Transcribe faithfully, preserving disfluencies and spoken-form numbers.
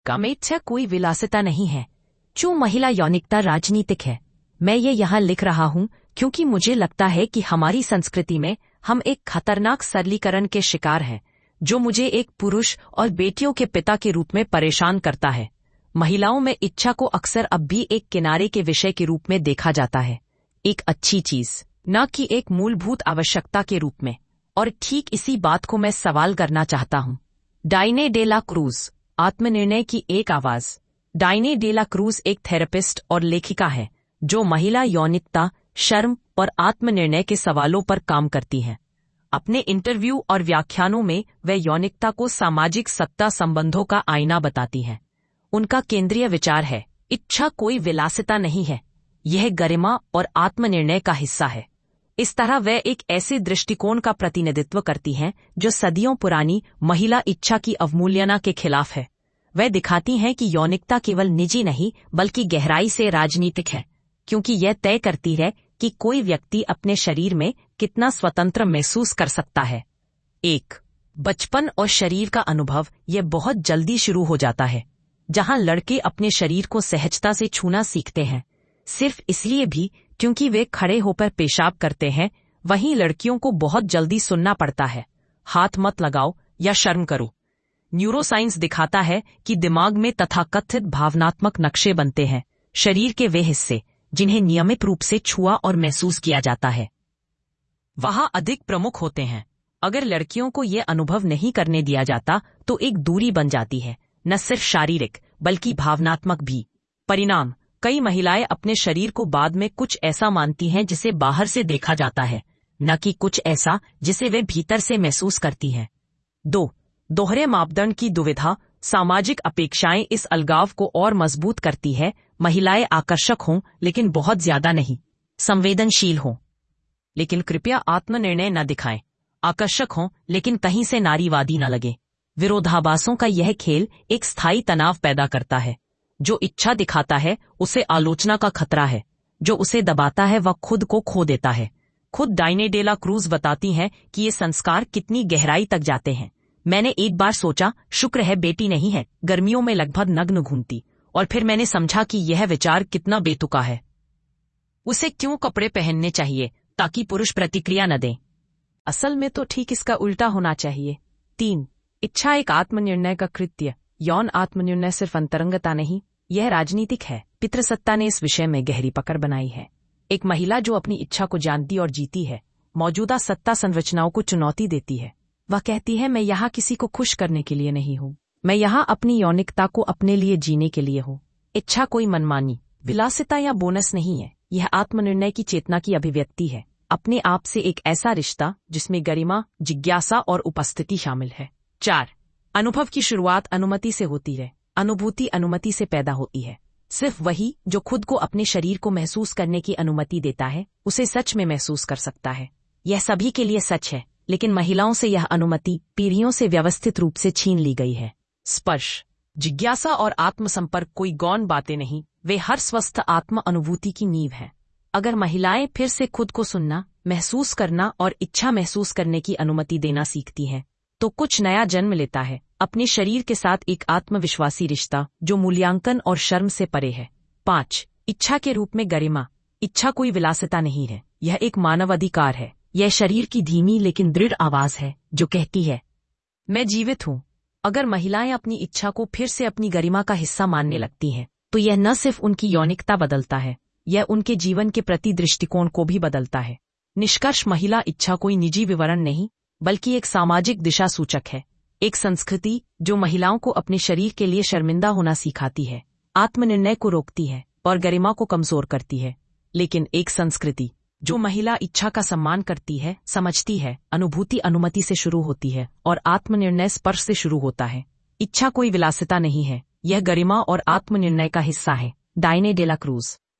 कामेच्छा कोई विलासिता नहीं है। जो महिला यौनिकता राजनीतिक है। मैं ये यहाँ लिख रहा हूँ क्योंकि मुझे लगता है कि हमारी संस्कृति में हम एक खतरनाक सरलीकरण के शिकार हैं, जो मुझे एक पुरुष और बेटियों के पिता के रूप में परेशान करता है। महिलाओं में इच्छा को अक्सर अब भी एक किनारे के विषय के रूप में देखा जाता है, एक अच्छी चीज, न कि एक मूलभूत आवश्यकता के रूप में। और ठीक इसी बात को मैं सवाल करना चाहता हूँ। डाइने डे ला क्रूज, आत्मनिर्णय की एक आवाज। डाइने डे ला क्रूज एक थेरेपिस्ट और लेखिका है जो महिला यौनिकता, शर्म और आत्मनिर्णय के सवालों पर काम करती हैं। अपने इंटरव्यू और व्याख्यानों में वे यौनिकता को सामाजिक सत्ता संबंधों का आईना बताती हैं। उनका केंद्रीय विचार है, इच्छा कोई विलासिता नहीं है, यह गरिमा और आत्मनिर्णय का हिस्सा है। इस तरह वे एक ऐसे दृष्टिकोण का प्रतिनिधित्व करती हैं जो सदियों पुरानी महिला इच्छा की अवमूल्यना के खिलाफ है। वे दिखाती हैं कि यौनिकता केवल निजी नहीं बल्कि गहराई से राजनीतिक है, क्योंकि यह तय करती है कि कोई व्यक्ति अपने शरीर में कितना स्वतंत्र महसूस कर सकता है। एक, बचपन और शरीर का अनुभव। यह बहुत जल्दी शुरू हो जाता है, जहां लड़के अपने शरीर को सहजता से छूना सीखते हैं, सिर्फ इसलिए भी क्योंकि वे खड़े होकर पेशाब करते हैं। वहीं लड़कियों को बहुत जल्दी सुनना पड़ता है, हाथ मत लगाओ या शर्म करो। न्यूरोसाइंस दिखाता है कि दिमाग में तथाकथित भावनात्मक नक्शे बनते हैं, शरीर के वे हिस्से जिन्हें नियमित रूप से छुआ और महसूस किया जाता है वहां अधिक प्रमुख होते हैं। अगर लड़कियों को यह अनुभव नहीं करने दिया जाता तो एक दूरी बन जाती है, न सिर्फ शारीरिक बल्कि भावनात्मक भी। परिणाम, कई महिलाएं अपने शरीर को बाद में कुछ ऐसा मानती हैं जिसे बाहर से देखा जाता है, न कि कुछ ऐसा जिसे वे भीतर से महसूस करती हैं। दो, दोहरे मापदंड की दुविधा। सामाजिक अपेक्षाएं इस अलगाव को और मजबूत करती है। महिलाएं आकर्षक हों लेकिन बहुत ज्यादा नहीं, संवेदनशील हों लेकिन कृपया आत्मनिर्णय न दिखाएं, आकर्षक हों लेकिन कहीं से नारीवादी न लगे। विरोधाभासों का यह खेल एक स्थायी तनाव पैदा करता है। जो इच्छा दिखाता है उसे आलोचना का खतरा है, जो उसे दबाता है वह खुद को खो देता है। खुद डाइने डे ला क्रूज बताती हैं कि ये संस्कार कितनी गहराई तक जाते हैं। मैंने एक बार सोचा, शुक्र है बेटी नहीं है, गर्मियों में लगभग नग्न घूमती, और फिर मैंने समझा कि यह विचार कितना बेतुका है। उसे क्यों कपड़े पहनने चाहिए ताकि पुरुष प्रतिक्रिया न दें? असल में तो ठीक इसका उल्टा होना चाहिए। तीन, इच्छा एक आत्मनिर्णय का कृत्य। यौन आत्मनिर्णय सिर्फ अंतरंगता नहीं, यह राजनीतिक है। पितृसत्ता ने इस विषय में गहरी पकड़ बनाई है। एक महिला जो अपनी इच्छा को जानती और जीती है, मौजूदा सत्ता संरचनाओं को चुनौती देती है। वह कहती है, मैं यहाँ किसी को खुश करने के लिए नहीं हूँ, मैं यहाँ अपनी यौनिकता को अपने लिए जीने के लिए हूँ। इच्छा कोई मनमानी, विलासिता या बोनस नहीं है, यह आत्मनिर्णय की चेतना की अभिव्यक्ति है। अपने आप से एक ऐसा रिश्ता जिसमें गरिमा, जिज्ञासा और उपस्थिति शामिल है। चार, अनुभव की शुरुआत अनुमति से होती है। अनुभूति अनुमति से पैदा होती है। सिर्फ वही जो खुद को अपने शरीर को महसूस करने की अनुमति देता है उसे सच में महसूस कर सकता है। यह सभी के लिए सच है, लेकिन महिलाओं से यह अनुमति पीढ़ियों से व्यवस्थित रूप से छीन ली गई है। स्पर्श, जिज्ञासा और आत्मसंपर्क कोई गौण बातें नहीं, वे हर स्वस्थ आत्म अनुभूति की नींव हैं। अगर महिलाएं फिर से खुद को सुनना, महसूस करना और इच्छा महसूस करने की अनुमति देना सीखती हैं, तो कुछ नया जन्म लेता है, अपने शरीर के साथ एक आत्मविश्वासी रिश्ता जो मूल्यांकन और शर्म से परे है। पांच, इच्छा के रूप में गरिमा। इच्छा कोई विलासिता नहीं है, यह एक मानव अधिकार है। यह शरीर की धीमी लेकिन दृढ़ आवाज है जो कहती है, मैं जीवित हूँ। अगर महिलाएं अपनी इच्छा को फिर से अपनी गरिमा का हिस्सा मानने लगती हैं, तो यह न सिर्फ उनकी यौनिकता बदलता है, यह उनके जीवन के प्रति दृष्टिकोण को भी बदलता है। निष्कर्ष, महिला इच्छा कोई निजी विवरण नहीं बल्कि एक सामाजिक दिशा सूचक है। एक संस्कृति जो महिलाओं को अपने शरीर के लिए शर्मिंदा होना सिखाती है, आत्मनिर्णय को रोकती है और गरिमा को कमजोर करती है। लेकिन एक संस्कृति जो महिला इच्छा का सम्मान करती है, समझती है, अनुभूति अनुमति से शुरू होती है और आत्मनिर्णय स्पर्श से शुरू होता है। इच्छा कोई विलासिता नहीं है, यह गरिमा और आत्मनिर्णय का हिस्सा है। Diane de la cruise.